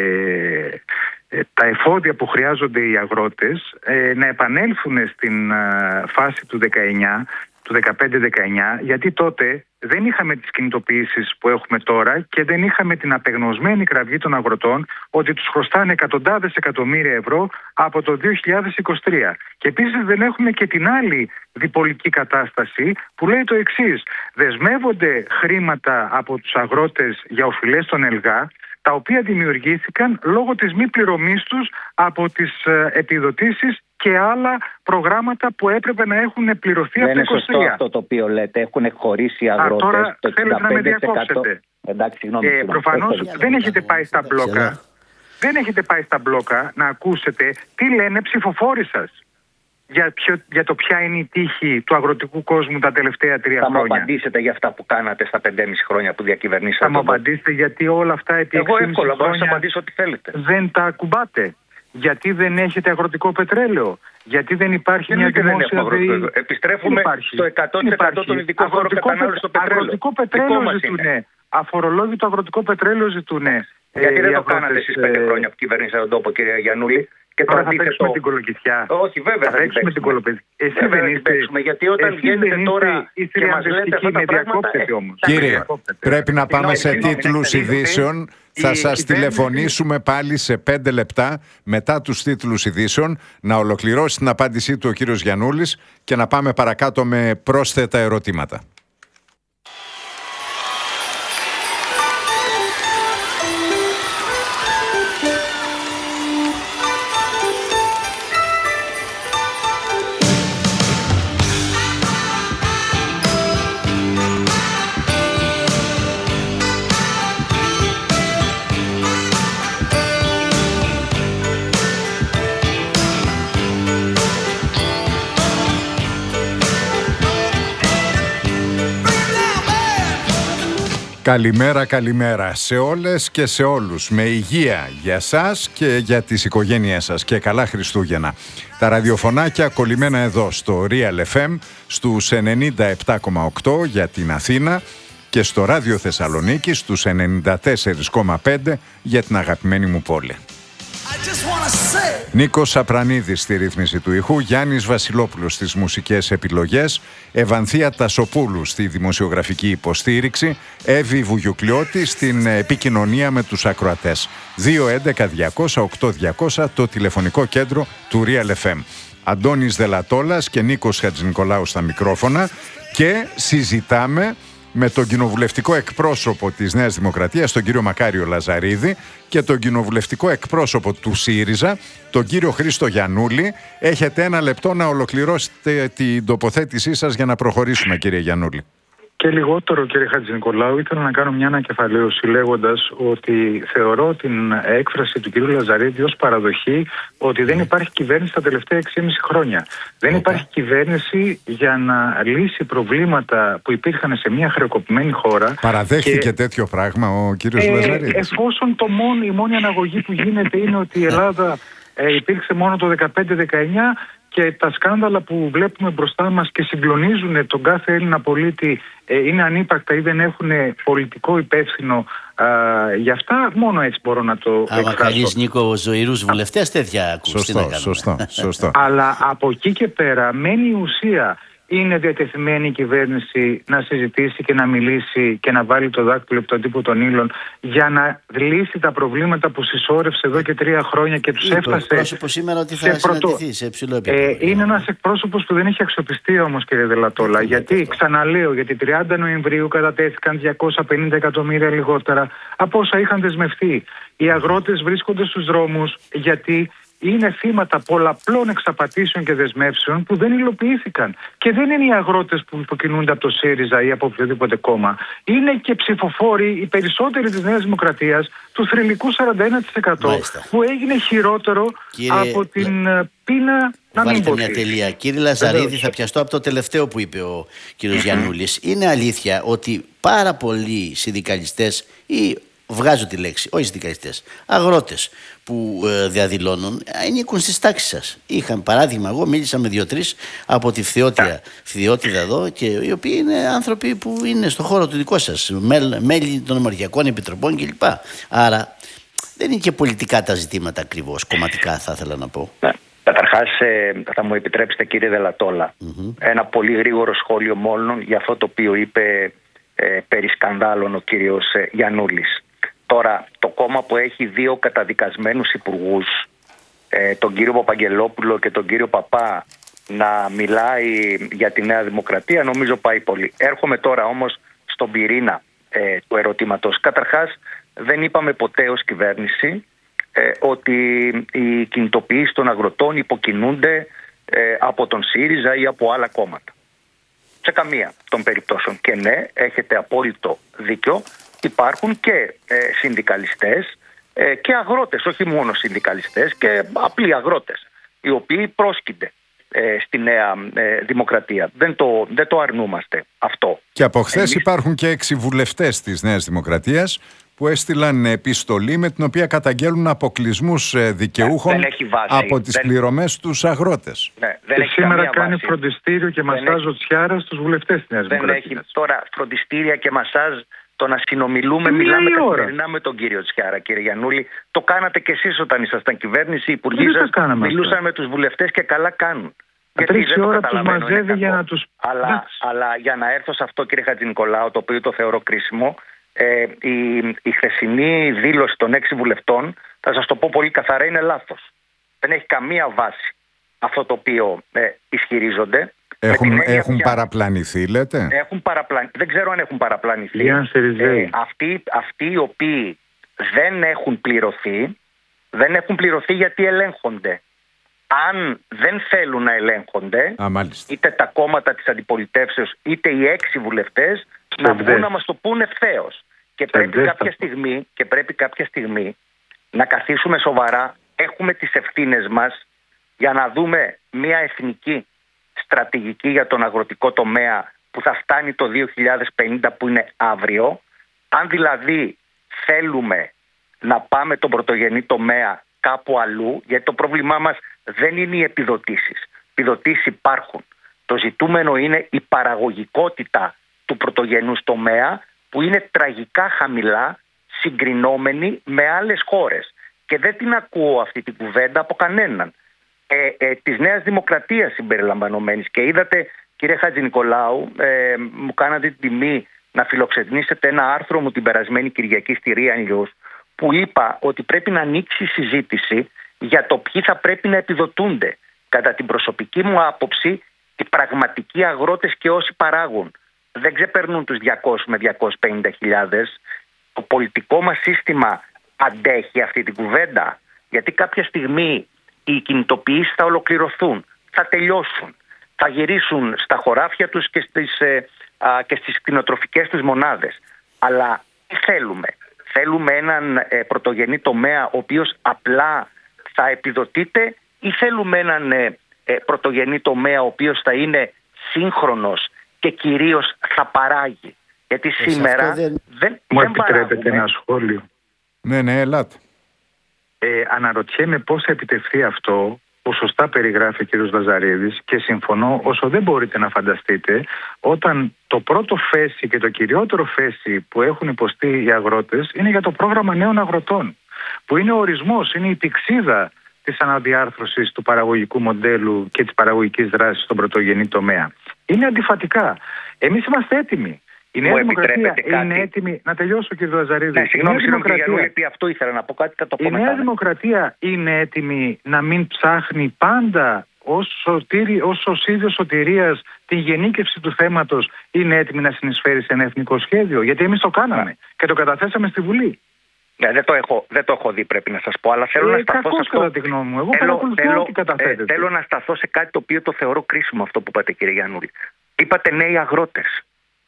τα εφόδια που χρειάζονται οι αγρότες να επανέλθουν στην φάση του δεκαεννιά, του δεκαπέντε δεκαεννιά, γιατί τότε δεν είχαμε τις κινητοποιήσεις που έχουμε τώρα και δεν είχαμε την απεγνωσμένη κραυγή των αγροτών ότι τους χρωστάνε εκατοντάδες εκατομμύρια ευρώ από το δύο χιλιάδες είκοσι τρία. Και επίσης δεν έχουμε και την άλλη διπολική κατάσταση που λέει το εξής: δεσμεύονται χρήματα από τους αγρότες για οφειλές των ΕΛΓΑ, τα οποία δημιουργήθηκαν λόγω της μη πληρωμής τους από τις επιδοτήσεις και άλλα προγράμματα που έπρεπε να έχουν πληρωθεί από το είκοσι τρία. Δεν είναι σωστό αυτό το οποίο λέτε. Έχουν χωρίσει οι αγρότες. Α, τώρα το θέλετε να με διακόψετε. Εντάξει, συγγνώμη. Ε, προφανώς δεν έχετε πάει στα μπλόκα. Δεν έχετε πάει στα μπλόκα να ακούσετε τι λένε ψηφοφόροι σας για, ποιο, για το ποια είναι η τύχη του αγροτικού κόσμου τα τελευταία τρία θα χρόνια. Θα μου απαντήσετε για αυτά που κάνατε στα πεντέμισι χρόνια που διακυβερνήσατε. Θα μου απαντήσετε γιατί όλα αυτά επί Εγώ εύκολα χρόνια μπορώ να σας απαντήσω ό,τι θέλετε. Δεν τα ακουμπάτε. Γιατί δεν έχετε αγροτικό πετρέλαιο? Γιατί δεν υπάρχει δεν μια δημόσια ΔΕΗ? Επιστρέφουμε στο εκατό τοις εκατό των ειδικών φόρων κατανάλωσης στο πετρέλαιο. Αγροτικό πετρέλαιο ζητούνε. Αφορολόγητο αγροτικό πετρέλαιο ζητούνε. Γιατί ε, δεν το κάνατε εσείς πέντε χρόνια που κυβερνήσατε τον τόπο, κύριε Γιαννούλη? Και τώρα θα παίξουμε την κολοκυθιά. Όχι, βέβαια θα παίξουμε την κολοκυθιά. Εσύ δεν είστε. Γιατί όταν βγαίνετε τώρα και μας λέτε αυτά τα πράγματα... Κύριε, πρέπει να πάμε σε τίτλους ειδήσεων. Θα σας τηλεφωνήσουμε πάλι σε πέντε λεπτά μετά τους τίτλους ειδήσεων να ολοκληρώσει την απάντησή του ο κύριος Γιαννούλης και να πάμε παρακάτω με πρόσθετα ερωτήματα. Καλημέρα, καλημέρα σε όλες και σε όλους. Με υγεία για σας και για τις οικογένειές σας και καλά Χριστούγεννα. Τα ραδιοφωνάκια κολλημένα εδώ στο Real εφ εμ στους ενενήντα επτά κόμμα οκτώ για την Αθήνα και στο Ράδιο Θεσσαλονίκη στους ενενήντα τέσσερα κόμμα πέντε για την αγαπημένη μου πόλη. Νίκος Απρανίδης στη ρύθμιση του ήχου, Γιάννης Βασιλόπουλος στις μουσικές επιλογές, Ευανθία Τασοπούλου στη δημοσιογραφική υποστήριξη, Εύη Βουγιουκλιώτη στην επικοινωνία με τους ακροατές. δύο έντεκα διακόσια οκτώ διακόσια το τηλεφωνικό κέντρο του Real εφ εμ. Αντώνης Δελατόλας και Νίκος Χατζηνικολάου στα μικρόφωνα και συζητάμε με τον κοινοβουλευτικό εκπρόσωπο της Νέας Δημοκρατίας, τον κύριο Μακάριο Λαζαρίδη, και τον κοινοβουλευτικό εκπρόσωπο του ΣΥΡΙΖΑ, τον κύριο Χρήστο Γιαννούλη. Έχετε ένα λεπτό να ολοκληρώσετε την τοποθέτησή σας για να προχωρήσουμε, κύριε Γιαννούλη. Και λιγότερο, κύριε Χατζηνικολάου, ήθελα να κάνω μια ανακεφαλαίωση λέγοντας ότι θεωρώ την έκφραση του κύριου Λαζαρίδη ως παραδοχή ότι δεν υπάρχει κυβέρνηση τα τελευταία έξι και μισό χρόνια. Δεν υπάρχει κυβέρνηση για να λύσει προβλήματα που υπήρχαν σε μια χρεοκοπημένη χώρα. Παραδέχθηκε και τέτοιο πράγμα ο κύριος ε, Λαζαρίδης? Εφόσον το μόνο, η μόνη αναγωγή που γίνεται είναι ότι η Ελλάδα ε, υπήρξε μόνο το δεκαπέντε δεκαεννιά και τα σκάνδαλα που βλέπουμε μπροστά μας και συγκλονίζουν τον κάθε Έλληνα πολίτη ε, είναι ανύπαρκτα ή δεν έχουν πολιτικό υπεύθυνο α, για αυτά, μόνο έτσι μπορώ να το εκφράσω. Άμα καλείς, Νίκο, ζωηρούς βουλευτές τέτοια ακούς. Σωστό, σωστό, σωστό. Αλλά από εκεί και πέρα μένει η ουσία. Είναι διατεθειμένη η κυβέρνηση να συζητήσει και να μιλήσει και να βάλει το δάκτυλο από τον τύπο των ύλων για να λύσει τα προβλήματα που συσσόρευσε εδώ και τρία χρόνια και τους έφτασε. Εκπρόσωπο σήμερα ότι θα συναντηθεί σε υψηλό επίπεδο. Ε, είναι ένας εκπρόσωπος που δεν έχει αξιοπιστία όμως, κύριε Δελατόλα. Γιατί, ξαναλέω, γιατί τριάντα Νοεμβρίου κατατέθηκαν διακόσια πενήντα εκατομμύρια λιγότερα από όσα είχαν δεσμευτεί. Οι αγρότες βρίσκονται στους δρόμους γιατί είναι θύματα πολλαπλών εξαπατήσεων και δεσμεύσεων που δεν υλοποιήθηκαν. Και δεν είναι οι αγρότες που υποκινούνται από το ΣΥΡΙΖΑ ή από οποιοδήποτε κόμμα. Είναι και ψηφοφόροι, οι περισσότεροι της Νέας Δημοκρατίας, του θρυλικού σαράντα ένα τοις εκατό, μάλιστα, που έγινε χειρότερο, κύριε, από την λα... πείνα να μην πω. Μια τελεία. Κύριε Λαζαρίδη, θα πιαστώ από το τελευταίο που είπε ο κύριος Γιαννούλης. Είναι αλήθεια ότι πάρα πολλοί συνδικαλιστές ή βγάζω τη λέξη, όχι συνδικαλιστές, αγρότες που ε, διαδηλώνουν, ανήκουν στις τάξεις σας. Είχαν παράδειγμα, εγώ μίλησα με δύο-τρεις από τη Φθιώτια, Φθιώτιδα εδώ, και οι οποίοι είναι άνθρωποι που είναι στο χώρο του δικό σας, μέλη των Ομαρχιακών Επιτροπών κλπ. Άρα δεν είναι και πολιτικά τα ζητήματα ακριβώς, κομματικά θα ήθελα να πω. Ναι. Καταρχάς, ε, θα μου επιτρέψετε, κύριε Δελατόλα, mm-hmm. ένα πολύ γρήγορο σχόλιο μόνο για αυτό το οποίο είπε ε, περί σκανδάλων ο κύριος ε, Γιαννούλης. Τώρα, το κόμμα που έχει δύο καταδικασμένους υπουργούς, ε, τον κύριο Παπαγγελόπουλο και τον κύριο Παπά, να μιλάει για τη Νέα Δημοκρατία, νομίζω πάει πολύ. Έρχομαι τώρα όμως στον πυρήνα ε, του ερωτήματος. Καταρχάς, δεν είπαμε ποτέ ως κυβέρνηση ε, ότι οι κινητοποιήσεις των αγροτών υποκινούνται ε, από τον ΣΥΡΙΖΑ ή από άλλα κόμματα. Σε καμία των περιπτώσεων. Και ναι, έχετε απόλυτο δίκιο. Υπάρχουν και ε, συνδικαλιστές ε, και αγρότες, όχι μόνο συνδικαλιστές, και απλοί αγρότες, οι οποίοι πρόσκυνται ε, στη Νέα ε, Δημοκρατία. Δεν το, δεν το αρνούμαστε αυτό. Και από χθες Εμείς... υπάρχουν και έξι βουλευτές της Νέας Δημοκρατίας που έστειλαν επιστολή με την οποία καταγγέλουν αποκλεισμούς δικαιούχων από τις δεν... πληρωμές τους αγρότες. Ναι, δεν και έχει σήμερα κάνει βάση. φροντιστήριο και μασάζ ο Τσιάρας στους βουλευτές της Νέας Δημοκρατίας. Δεν έχει τώρα φροντιστήρια και μασάζ. Το να συνομιλούμε, μιλάμε καθημερινά με τον κύριο Τσιάρα, κύριε Γιαννούλη. Το κάνατε κι εσείς όταν ήσασταν κυβέρνηση. Οι υπουργοί σας μιλούσαν αυτά με τους βουλευτές και καλά κάνουν. Γιατί δεν το καταλαβαίνω. Για να τους... αλλά, αλλά για να έρθω σε αυτό, κύριε Χατζηνικολάου, το οποίο το θεωρώ κρίσιμο, ε, η, η χθεσινή δήλωση των έξι βουλευτών, θα σας το πω πολύ καθαρά, είναι λάθος. Δεν έχει καμία βάση αυτό το οποίο ε, ισχυρίζονται. Έχουν, έχουν πια... παραπλανηθεί, λέτε. Έχουν παραπλανη... Δεν ξέρω αν έχουν παραπλανηθεί. Ε, αυτοί, αυτοί οι οποίοι δεν έχουν πληρωθεί, δεν έχουν πληρωθεί γιατί ελέγχονται. Αν δεν θέλουν να ελέγχονται, Α, είτε τα κόμματα της αντιπολιτεύσεως, είτε οι έξι βουλευτές, να βγουν να μας το πούνε ευθέως. Και πρέπει, κάποια στιγμή, και πρέπει κάποια στιγμή να καθίσουμε σοβαρά, έχουμε τις ευθύνες μας για να δούμε μια εθνική στρατηγική για τον αγροτικό τομέα που θα φτάνει το δύο χιλιάδες πενήντα, που είναι αύριο. Αν δηλαδή θέλουμε να πάμε τον πρωτογενή τομέα κάπου αλλού, γιατί το πρόβλημά μας δεν είναι οι επιδοτήσεις. Επιδοτήσεις υπάρχουν. Το ζητούμενο είναι η παραγωγικότητα του πρωτογενούς τομέα, που είναι τραγικά χαμηλά συγκρινόμενη με άλλες χώρες. Και δεν την ακούω αυτή την κουβέντα από κανέναν. Ε, ε, της Νέας Δημοκρατίας συμπεριλαμβανομένης. Και είδατε, κύριε Χατζηνικολάου, ε, μου κάνατε την τιμή να φιλοξενήσετε ένα άρθρο μου την περασμένη Κυριακή στη Ρία News, που είπα ότι πρέπει να ανοίξει συζήτηση για το ποιοι θα πρέπει να επιδοτούνται. Κατά την προσωπική μου άποψη, οι πραγματικοί αγρότες και όσοι παράγουν δεν ξεπερνούν τους διακόσιες με διακόσιες πενήντα χιλιάδες. Το πολιτικό μας σύστημα αντέχει αυτή την κουβέντα, γιατί κάποια στιγμή οι κινητοποιήσεις θα ολοκληρωθούν, θα τελειώσουν. θα γυρίσουν στα χωράφια τους και στις, ε, α, και στις κτηνοτροφικές τους μονάδες. Αλλά τι θέλουμε? Θέλουμε έναν ε, πρωτογενή τομέα ο οποίος απλά θα επιδοτείται, ή θέλουμε έναν ε, ε, πρωτογενή τομέα ο οποίος θα είναι σύγχρονος και κυρίως θα παράγει? Γιατί ε, σήμερα δεν, δεν, Μου δεν επιτρέπετε παράγουμε. ένα σχόλιο? Ναι, ναι, ελάτε. Ε, αναρωτιέμαι πώς θα επιτευχθεί αυτό που σωστά περιγράφει ο κ. Λαζαρίδης, και συμφωνώ όσο δεν μπορείτε να φανταστείτε, όταν το πρώτο φέση και το κυριότερο φέση που έχουν υποστεί οι αγρότες είναι για το πρόγραμμα νέων αγροτών, που είναι ο ορισμός, είναι η πηξίδα της αναδιάρθρωσης του παραγωγικού μοντέλου και της παραγωγικής δράσης στον πρωτογενή τομέα. Είναι αντιφατικά. Εμείς είμαστε έτοιμοι. Η Νέα Δημοκρατία είναι έτοιμη. Να τελειώσω, κύριε Λαζαρίδη. Ναι, συγγνώμη, συγγνώμη, γιατί αυτό ήθελα να πω, κάτι θα το πω Η μετά. Νέα Δημοκρατία είναι έτοιμη να μην ψάχνει πάντα ως, σωτήρι, ως σωσίδιο σωτηρίας την γενίκευση του θέματος? Είναι έτοιμη να συνεισφέρει σε ένα εθνικό σχέδιο? Γιατί εμείς το κάναμε ναι. και το καταθέσαμε στη Βουλή. Ναι, δεν το έχω, δεν το έχω δει, πρέπει να σας πω, αλλά θέλω ε, να σταθώ σε αυτό. Κατά τη γνώμη μου. Εγώ θέλω, θέλω, ό,τι καταθέτετε. Ε, θέλω να σταθώ σε κάτι το οποίο το θεωρώ κρίσιμο, αυτό που είπατε, κύριε Γιαννούλη. Είπατε νέοι αγρότες.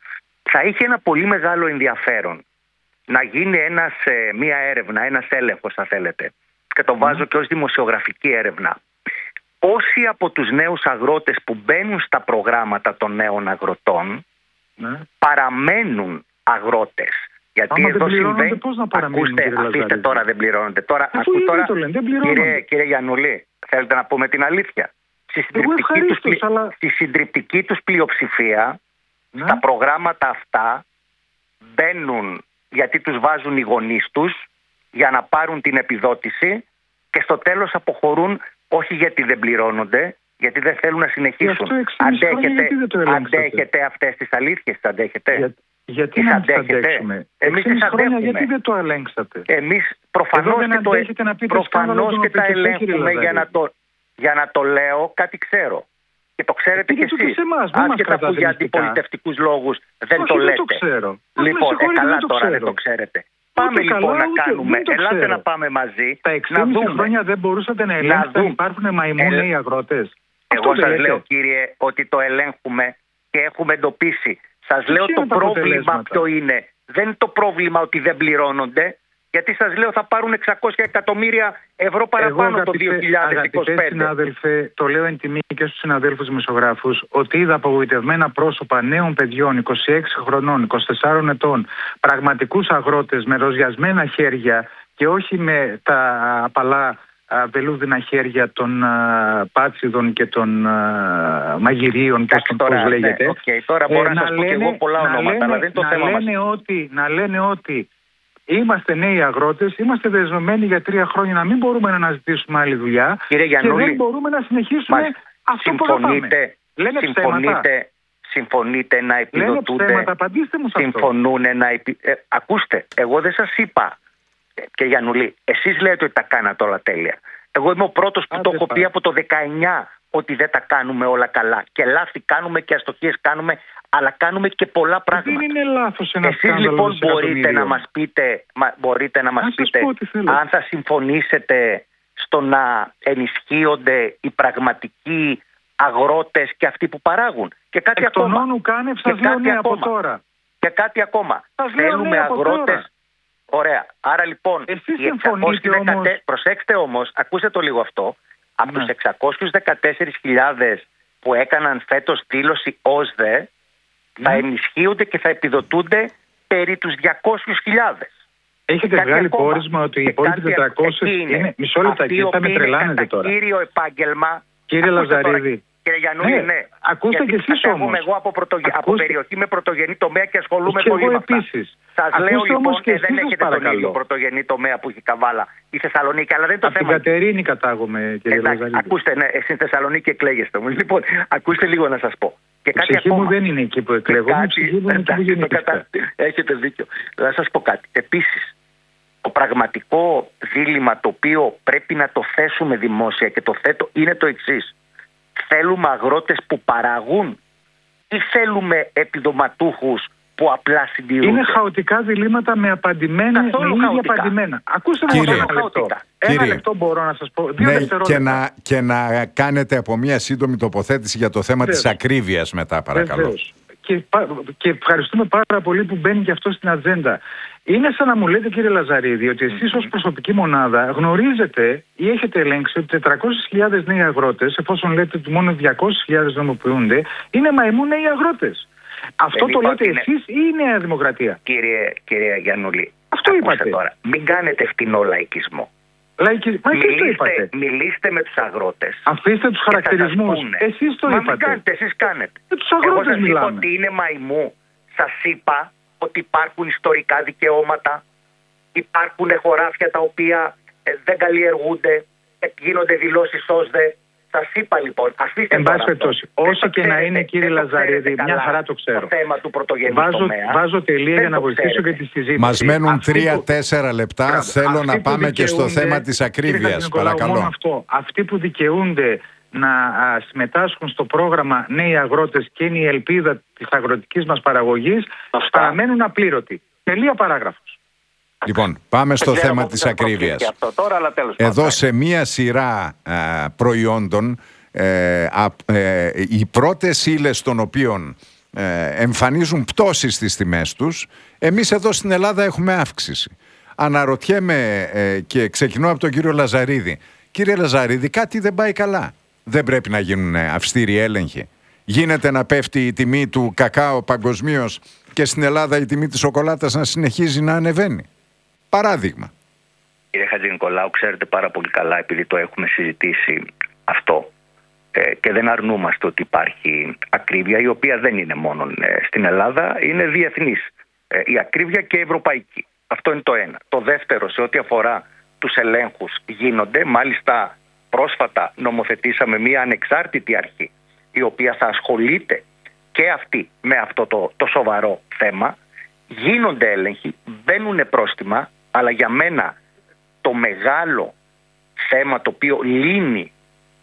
Θα είχε ένα πολύ μεγάλο ενδιαφέρον να γίνει ένας, ε, μία έρευνα, ένας έλεγχος, αν θέλετε, και το βάζω mm. και ως δημοσιογραφική έρευνα. Πόσοι από τους νέους αγρότες που μπαίνουν στα προγράμματα των νέων αγροτών mm. παραμένουν αγρότες? Γιατί άμα εδώ συμβαίνει. Πώς να παραμείνουν? Ακούστε, αφήστε τώρα, δεν πληρώνονται. Τώρα, ακού, τώρα το λένε, δεν κύριε, κύριε Γιαννουλή, θέλετε να πούμε την αλήθεια? Στη συντριπτική, τους, πλη... αλλά... στη συντριπτική τους πλειοψηφία, ναι. στα προγράμματα αυτά μπαίνουν γιατί τους βάζουν οι γονείς τους για να πάρουν την επιδότηση, και στο τέλος αποχωρούν όχι γιατί δεν πληρώνονται, γιατί δεν θέλουν να συνεχίσουν. Αντέχετε, αντέχετε αυτές τις αλήθειες? Αντέχετε? Για, γιατί να τις αντέξουμε? Εμείς τις αντέχουμε. Γιατί δεν το ελέγξατε? Εμείς προφανώς και, το, προφανώς και τα ελέγχουμε. Για να, το, για να το λέω, κάτι ξέρω. Και το ξέρετε κι εσείς. Άσχετα που για αντιπολιτευτικούς λόγους δεν όχι, το λέτε. Δεν το ξέρω. Λοιπόν, ε, καλά δεν τώρα ξέρω. δεν το ξέρετε. Πάμε λοιπόν καλά, να ούτε, κάνουμε. Ελάτε ξέρω. να πάμε μαζί. Τα εξήντα χρόνια δεν μπορούσατε να ελέγξετε αν υπάρχουν μαϊμού νέοι αγρότες? Εγώ σας λέω, κύριε, ότι το ελέγχουμε και έχουμε εντοπίσει. Σας λέω το πρόβλημα ποιο είναι. Δεν είναι το πρόβλημα ότι δεν πληρώνονται. Γιατί σας λέω θα πάρουν εξακόσια εκατομμύρια ευρώ παραπάνω εγώ, αγαπητέ, το δύο χιλιάδες είκοσι πέντε. Αγαπητέ συνάδελφε, το λέω εν τιμή και στους συναδέλφους δημοσιογράφους, ότι είδα απογοητευμένα πρόσωπα νέων παιδιών είκοσι έξι χρονών, είκοσι τεσσάρων ετών, πραγματικούς αγρότες με ροζιασμένα χέρια και όχι με τα απαλά βελούδινα χέρια των α, πάτσιδων και των α, μαγειρίων, πώς λέγεται. Ναι, okay, τώρα μπορώ ε, να σας πω και εγώ πολλά ονόματα, λένε, αλλά δεν είναι το να θέμα λένε μας. Ότι, να λένε ότι είμαστε νέοι αγρότες, είμαστε δεσμευμένοι για τρία χρόνια να μην μπορούμε να αναζητήσουμε άλλη δουλειά. Κύριε Γιαννούλη, και δεν μπορούμε να συνεχίσουμε αυτό που συμφωνείτε, λένε συμφωνείτε, συμφωνείτε να επιδοτούνται. Λένε ψέματα, απαντήστε μου σε συμφωνούν αυτό. Να επι... ε, ακούστε, εγώ δεν σας είπα, κύριε Γιαννούλη, εσείς λέτε ότι τα κάνατε όλα τέλεια. Εγώ είμαι ο πρώτος που Άντε το έχω πει από το δεκαεννιά ότι δεν τα κάνουμε όλα καλά. Και λάθη κάνουμε και αστοχίες κάνουμε, αλλά κάνουμε και πολλά πράγματα. Δεν είναι λάθος ένα Εσείς λοιπόν μπορείτε να μας πείτε, μπορείτε να μας πείτε αν θα συμφωνήσετε στο να ενισχύονται οι πραγματικοί αγρότες και αυτοί που παράγουν. Και κάτι Εκ ακόμα. Των όνου κάνευ, σας λέω ναι από τώρα. Και κάτι ακόμα. Σας Θέλουμε ναι αγρότες. Ωραία. Άρα λοιπόν, όμως... προσέξτε όμως, ακούστε το λίγο αυτό, από ναι. τους εξακόσιες δεκατέσσερις χιλιάδες που έκαναν φέτος δήλωση ΟΣΔΕ, ναι. θα ενισχύονται και θα επιδοτούνται περί τους διακόσιες χιλιάδες. Έχετε βγάλει πόρισμα ότι οι υπόλοιποι τετρακόσιες είναι, είναι μισό λεπτάκι, θα με τρελάνετε τώρα. Κύριο επάγγελμα. Κύριε Λαζαρίδη. Κύριε Γιαννούλη, ναι. ναι. Ακούστε και εσείς όμως. Εγώ από, πρωτογε... από περιοχή με πρωτογενή τομέα και ασχολούμαι και πολύ με αυτά. Επίσης. Σας λέω λοιπόν και δεν έχετε τον ίδιο πρωτογενή τομέα που έχει Καβάλα η Θεσσαλονίκη, αλλά δεν είναι το από θέμα. Από την Κατερίνη κατάγομαι, κύριε Λαζαρίδη. Ακούστε, ναι, εσείς Θεσσαλονίκη εκλέγεστε μου. Λοιπόν, ακούστε λίγο να σας πω. Και η κάτι ψυχή ακόμα. Μου δεν είναι εκεί που εκλέγω. Κατα... Έχετε δίκιο. Να σας πω κάτι. Επίσης, το πραγματικό δίλημμα το οποίο πρέπει να το θέσουμε δημόσια και το θέτω είναι το εξής. Θέλουμε αγρότες που παράγουν ή θέλουμε επιδοματούχους που απλά συντηρούνται. Είναι χαοτικά διλήμματα με απαντημένα, με ίδια απαντημένα. Ακούστε μου ένα λεπτό. Ένα λεπτό μπορώ να σας πω. Δύο ναι, δευτερόλεπτα. Και να, και να κάνετε από μια σύντομη τοποθέτηση για το θέμα Βεβαίως. της ακρίβειας μετά, παρακαλώ. Βεβαίως. Και, και ευχαριστούμε πάρα πολύ που μπαίνει και αυτό στην ατζέντα. Είναι σαν να μου λέτε, κύριε Λαζαρίδη, ότι εσείς ως προσωπική μονάδα γνωρίζετε ή έχετε ελέγξει ότι τετρακόσιες χιλιάδες νέοι αγρότες, εφόσον λέτε ότι μόνο διακόσιες χιλιάδες νομοποιούνται, είναι μαϊμού νέοι αγρότες. Αυτό Δεν το λέτε είναι... εσείς ή η Νέα Δημοκρατία? Κύριε, κύριε Γιαννούλη, αυτό είπατε τώρα. Μην κάνετε φτηνό λαϊκισμό. Λαϊκι... Μα μιλήστε, το είπατε. Μιλήστε με τους αγρότες. Αφήστε τους χαρακτηρισμούς. Εσείς το Μα είπατε. Μην κάνετε, εσείς κάνετε. Με τους αγρότες Εγώ σας μιλάμε. είπα ότι είναι μαϊμού. Σας είπα ότι υπάρχουν ιστορικά δικαιώματα, υπάρχουν χωράφια τα οποία ε, δεν καλλιεργούνται, ε, γίνονται δηλώσεις ΩΣΔΕ. Σας είπα λοιπόν, αφήστε Εν πάση περιπτώσει, όσο και να είναι, κύριε Λαζαρίδη, μια χαρά το ξέρω. Το θέμα του πρωτογενού βάζω, τομέα. βάζω τελεία για να βοηθήσω και τη συζήτηση. Μας μένουν τρία-τέσσερα λεπτά. Μπράβο. Θέλω αυτοί να πάμε και στο θέμα της ακρίβειας. Παρακαλώ. Μόνο αυτό. Αυτοί που δικαιούνται να α, συμμετάσχουν στο πρόγραμμα Νέοι Αγρότες και είναι η ελπίδα της αγροτικής μας παραγωγής, παραμένουν απλήρωτοι. Τελεία παράγραφος. Λοιπόν, πάμε στο θέμα της ακρίβειας. Τώρα, αλλά Εδώ σε μία σειρά α, προϊόντων ε, α, ε, οι πρώτες ύλες των οποίων ε, εμφανίζουν πτώσεις στις τιμές τους, εμείς εδώ στην Ελλάδα έχουμε αύξηση. Αναρωτιέμαι ε, και ξεκινώ από τον κύριο Λαζαρίδη. Κύριε Λαζαρίδη, κάτι δεν πάει καλά. Δεν πρέπει να γίνουν αυστηροί έλεγχοι? Γίνεται να πέφτει η τιμή του κακάο παγκοσμίως και στην Ελλάδα η τιμή της σοκολάτας να συνεχίζει να ανεβαίνει? Παράδειγμα. Κύριε Χατζηνικολάου, ξέρετε πάρα πολύ καλά, επειδή το έχουμε συζητήσει αυτό ε, και δεν αρνούμαστε ότι υπάρχει ακρίβεια, η οποία δεν είναι μόνο ε, στην Ελλάδα, είναι διεθνής ε, η ακρίβεια και ευρωπαϊκή. Αυτό είναι το ένα. Το δεύτερο, σε ό,τι αφορά τους ελέγχους, γίνονται. Μάλιστα πρόσφατα νομοθετήσαμε μια ανεξάρτητη αρχή, η οποία θα ασχολείται και αυτή με αυτό το, το σοβαρό θέμα. Γίνονται έλεγχοι, μπαίνουν πρόστιμα, αλλά για μένα το μεγάλο θέμα το οποίο λύνει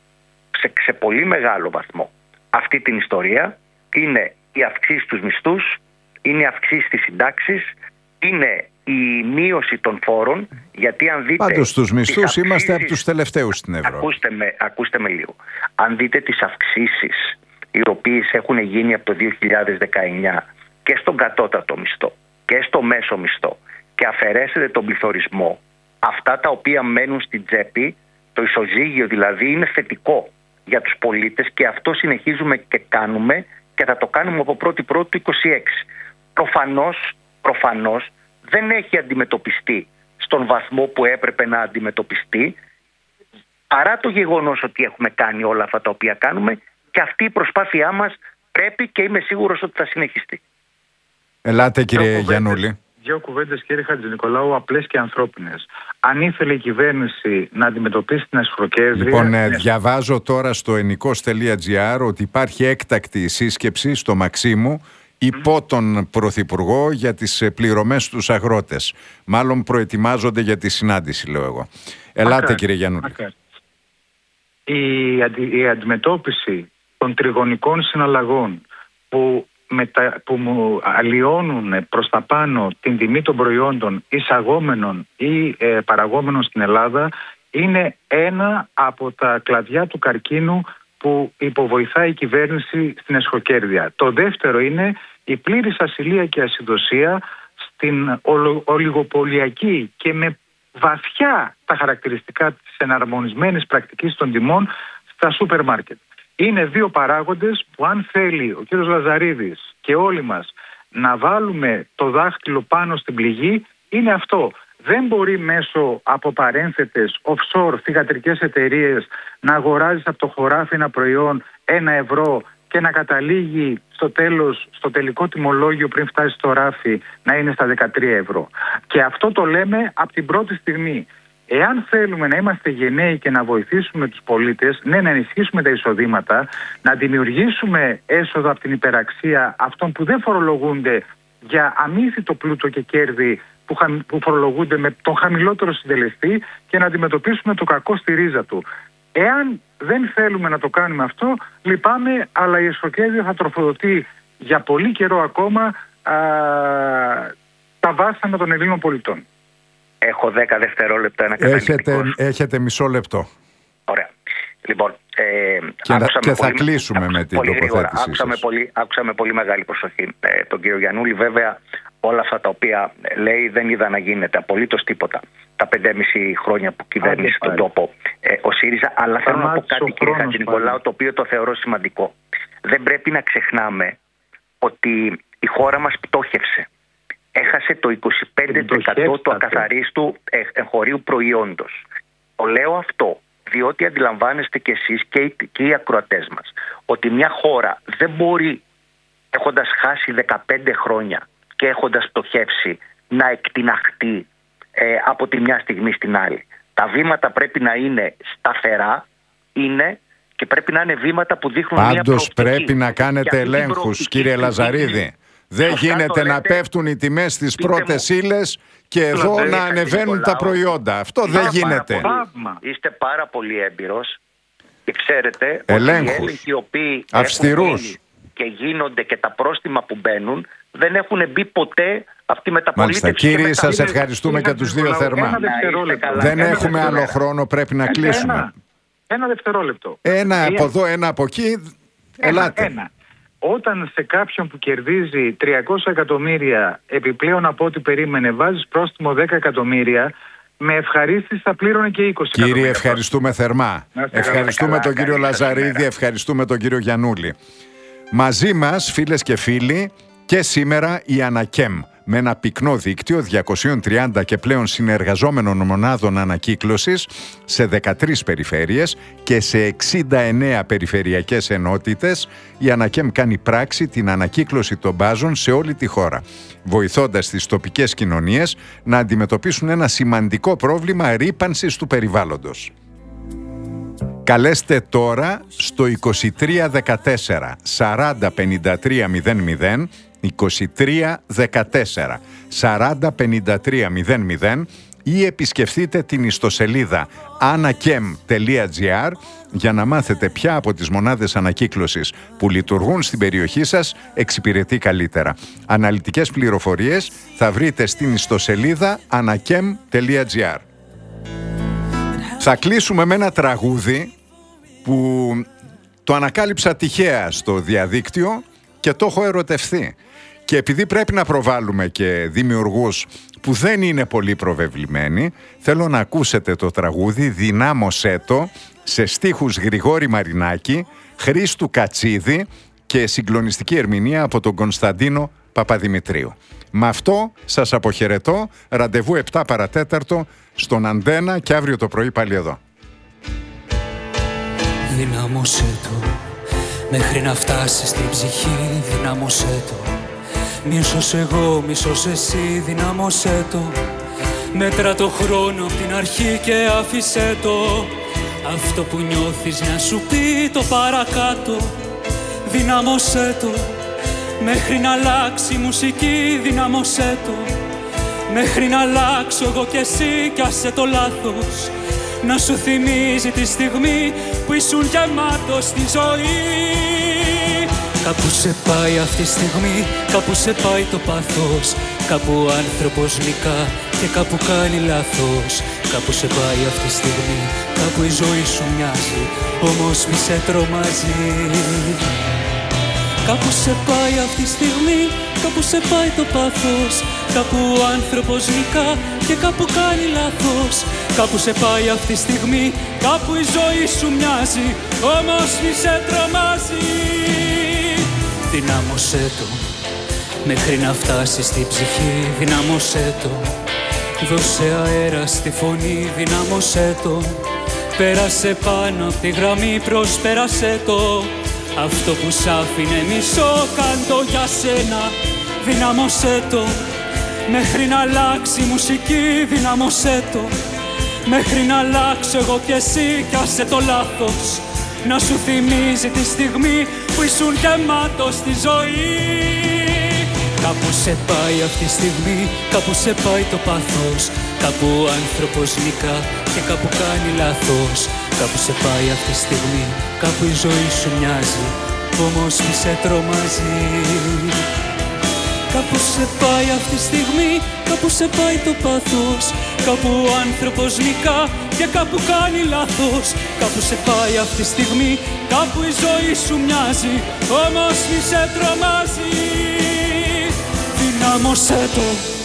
σε, σε πολύ μεγάλο βαθμό αυτή την ιστορία είναι η αυξήση στους μισθούς, είναι η αυξήση στις συντάξεις, είναι η μείωση των φόρων, γιατί αν δείτε... Πάντως στους μισθούς αυξήσεις, είμαστε από τους τελευταίους στην Ευρώπη. Ακούστε με, ακούστε με λίγο. Αν δείτε τις αυξήσεις οι οποίες έχουν γίνει από το δύο χιλιάδες δεκαεννιά και στον κατώτατο μισθό και στο μέσο μισθό και αφαιρέσετε τον πληθωρισμό, αυτά τα οποία μένουν στην τσέπη, το ισοζύγιο δηλαδή, είναι θετικό για τους πολίτες και αυτό συνεχίζουμε και κάνουμε και θα το κάνουμε από πρώτη πρώτη του είκοσι έξι. Προφανώς, προφανώς δεν έχει αντιμετωπιστεί στον βαθμό που έπρεπε να αντιμετωπιστεί, παρά το γεγονός ότι έχουμε κάνει όλα αυτά τα οποία κάνουμε, και αυτή η προσπάθειά μας πρέπει και είμαι σίγουρος ότι θα συνεχιστεί. Ελάτε κύριε Γιαννούλη. Δύο κουβέντες, κύριε Χατζηνικολάου, απλές και ανθρώπινες. Αν ήθελε η κυβέρνηση να αντιμετωπίσει την ασχροκέρδεια... Λοιπόν, ναι. διαβάζω τώρα στο ενικός τελεία τζι άρ ότι υπάρχει έκτακτη σύσκεψη στο Μαξίμου υπό τον Πρωθυπουργό για τις πληρωμές στους αγρότες. Μάλλον προετοιμάζονται για τη συνάντηση, λέω εγώ. Ελάτε, Ακά, κύριε Γιαννούλη. Η, αντι, η αντιμετώπιση των τριγωνικών συναλλαγών που, μετα, που μου αλλοιώνουν προς τα πάνω την τιμή των προϊόντων εισαγόμενων ή ε, παραγόμενων στην Ελλάδα είναι ένα από τα κλαδιά του καρκίνου που υποβοηθάει η κυβέρνηση στην εσχροκέρδεια. Το δεύτερο είναι η πλήρης ασυλία και ασυδοσία στην ολιγοπολιακή και με βαθιά τα χαρακτηριστικά της εναρμονισμένης πρακτικής των τιμών στα σούπερ μάρκετ. Είναι δύο παράγοντες που, αν θέλει ο κύριος Λαζαρίδης και όλοι μας να βάλουμε το δάχτυλο πάνω στην πληγή, είναι αυτό. Δεν μπορεί μέσω από παρένθετες offshore θυγατρικές εταιρείες να αγοράζεις από το χωράφι ένα προϊόν ένα ευρώ και να καταλήγει στο τέλος, στο τελικό τιμολόγιο πριν φτάσει στο ράφι να είναι στα δεκατρία ευρώ. Και αυτό το λέμε από την πρώτη στιγμή. Εάν θέλουμε να είμαστε γενναίοι και να βοηθήσουμε τους πολίτες, ναι, να ενισχύσουμε τα εισοδήματα, να δημιουργήσουμε έσοδα από την υπεραξία αυτών που δεν φορολογούνται για αμύθιτο πλούτο και κέρδη που, χα, που φορολογούνται με τον χαμηλότερο συντελεστή και να αντιμετωπίσουμε το κακό στη ρίζα του. Εάν δεν θέλουμε να το κάνουμε αυτό, λυπάμαι, αλλά η εσχροκέρδεια θα τροφοδοτεί για πολύ καιρό ακόμα α, τα βάσανα των Ελλήνων πολιτών. Έχω δέκα δευτερόλεπτα να έχετε, έχετε μισό λεπτό. Ωραία. Λοιπόν, ε, και, άκουσα και θα πολύ, κλείσουμε άκουσα, με την πολύ τοποθέτησή άκουσα σας. Με πολύ, άκουσα με πολύ μεγάλη προσοχή ε, τον κύριο Γιαννούλη. Βέβαια, όλα αυτά τα οποία λέει δεν είδα να γίνεται απολύτως τίποτα τα πεντέμισι χρόνια που κυβέρνησε τον τόπο ε, ο ΣΥΡΙΖΑ. Αλλά θέλω να πω κάτι, κύριε Χατζηνικολάου, το οποίο το θεωρώ σημαντικό. Δεν πρέπει να ξεχνάμε ότι η χώρα μας πτώχευσε. Έχασε το είκοσι πέντε τοις εκατό του ακαθαρίστου εγχωρίου προϊόντος. Το λέω αυτό διότι αντιλαμβάνεστε κι εσείς και οι, και οι ακροατές μας ότι μια χώρα δεν μπορεί, έχοντας χάσει δεκαπέντε χρόνια και έχοντας πτωχεύσει, να εκτιναχτεί ε, από τη μια στιγμή στην άλλη. Τα βήματα πρέπει να είναι σταθερά, είναι και πρέπει να είναι βήματα που δείχνουν Πάντως μια προοπτική. Πάντως πρέπει να κάνετε ελέγχους, κύριε Λαζαρίδη. Δεν γίνεται να λέτε, πέφτουν οι τιμές στις πρώτες ύλες και εδώ να ανεβαίνουν Νικολάου, τα προϊόντα. Αυτό δεν γίνεται. Πάρα πολύ, είστε πάρα πολύ έμπειρος και ξέρετε ελέγχους, ότι οι έλεγχοι οι οποίοι αυστηρούς και γίνονται και τα πρόστιμα που μπαίνουν δεν έχουν μπει ποτέ από τη μεταπολίτευση. Μάλιστα, κύριοι, σας ευχαριστούμε και τους δύο θερμά. Δεν έχουμε άλλο χρόνο, πρέπει να κλείσουμε. Ένα, ένα δευτερόλεπτο. Ένα από εδώ, ένα από εκεί. Ελάτε. Ένα. Όταν σε κάποιον που κερδίζει τριακόσια εκατομμύρια επιπλέον από ό,τι περίμενε βάζεις πρόστιμο δέκα εκατομμύρια, με ευχαρίστηση θα πλήρωνε και είκοσι εκατομμύρια. Κύριε, ευχαριστούμε θερμά. Ευχαριστούμε καλά, τον κύριο καλά, Λαζαρίδη, καλά. Ευχαριστούμε τον κύριο Γιαννούλη. Μαζί μας, φίλες και φίλοι, και σήμερα η Ανακέμ, με ένα πυκνό δίκτυο διακόσιες τριάντα και πλέον συνεργαζόμενων μονάδων ανακύκλωσης σε δεκατρείς περιφέρειες και σε εξήντα εννέα περιφερειακές ενότητες, η Ανακέμ κάνει πράξη την ανακύκλωση των μπάζων σε όλη τη χώρα, βοηθώντας τις τοπικές κοινωνίες να αντιμετωπίσουν ένα σημαντικό πρόβλημα ρύπανσης του περιβάλλοντος. Καλέστε τώρα στο είκοσι τρία δεκατέσσερα σαράντα πενήντα τρία μηδέν μηδέν, είκοσι τρία δεκατέσσερα σαράντα πενήντα τρία μηδέν μηδέν ή επισκεφτείτε την ιστοσελίδα anakem τελεία gr για να μάθετε ποια από τις μονάδες ανακύκλωσης που λειτουργούν στην περιοχή σας εξυπηρετεί καλύτερα. Αναλυτικές πληροφορίες θα βρείτε στην ιστοσελίδα anakem τελεία gr. Θα κλείσουμε με ένα τραγούδι που το ανακάλυψα τυχαία στο διαδίκτυο και το έχω ερωτευθεί. Και επειδή πρέπει να προβάλλουμε και δημιουργούς που δεν είναι πολύ προβεβλημένοι, θέλω να ακούσετε το τραγούδι «Δυνάμωσέ το» σε στίχους Γρηγόρη Μαρινάκη, Χρήστου Κατσίδη και συγκλονιστική ερμηνεία από τον Κωνσταντίνο Παπαδημητρίου. Με αυτό σας αποχαιρετώ, ραντεβού επτά παρατέταρτο στον Αντένα και αύριο το πρωί πάλι εδώ. Δυνάμωσέ το μέχρι να φτάσεις στην ψυχή, δυνάμωσέ το. Μίσος εγώ, μίσος εσύ, δυνάμωσέ το. Μέτρα το χρόνο απ' την αρχή και άφησέ το. Αυτό που νιώθεις να σου πει το παρακάτω. Δυνάμωσέ το μέχρι να αλλάξει η μουσική, δυνάμωσέ το. Μέχρι να αλλάξω εγώ κι εσύ κι άσε το λάθος να σου θυμίζει τη στιγμή που ήσουν γεμάτος στη ζωή. Κάπου σε πάει αυτή τη στιγμή, κάπου σε πάει το πάθος. Κάπου ο άνθρωπος νικά και κάπου κάνει λάθος. Κάπου σε πάει αυτή τη στιγμή, κάπου η ζωή σου μοιάζει, όμως μη σε τρομάζει. Κάπου σε πάει αυτή τη στιγμή, κάπου σε πάει το πάθος. Κάπου ο άνθρωπος νικά και κάπου κάνει λάθος. Κάπου σε πάει αυτή τη στιγμή, κάπου η ζωή σου μοιάζει, όμως μη σε τρομάζει. Δυνάμωσέ το μέχρι να φτάσεις στη ψυχή, δυνάμωσέ το. Δώσε αέρα στη φωνή, δυνάμωσέ το. Πέρασε πάνω απ' τη γραμμή, προσπέρασέ το. Αυτό που σ' άφηνε μισό, κάντο για σένα, δυνάμωσέ το. Μέχρι να αλλάξει η μουσική, δυνάμωσέ το. Μέχρι να αλλάξω εγώ κι εσύ κι άσε το λάθος να σου θυμίζει τη στιγμή που ήσουν γεμάτος στη ζωή. Κάπου σε πάει αυτή τη στιγμή, κάπου σε πάει το πάθος. Κάπου ο άνθρωπος νικά και κάπου κάνει λάθος. Κάπου σε πάει αυτή τη στιγμή, κάπου η ζωή σου μοιάζει, όμως μη σε τρομάζει. Κάπου σε πάει αυτή τη στιγμή, κάπου σε πάει το πάθος. Κάπου ο άνθρωπος νικά και κάπου κάνει λάθος. Κάπου σε πάει αυτή τη στιγμή, κάπου η ζωή σου μοιάζει, όμως μη σε τρομάζει. Δυνάμωσέ το.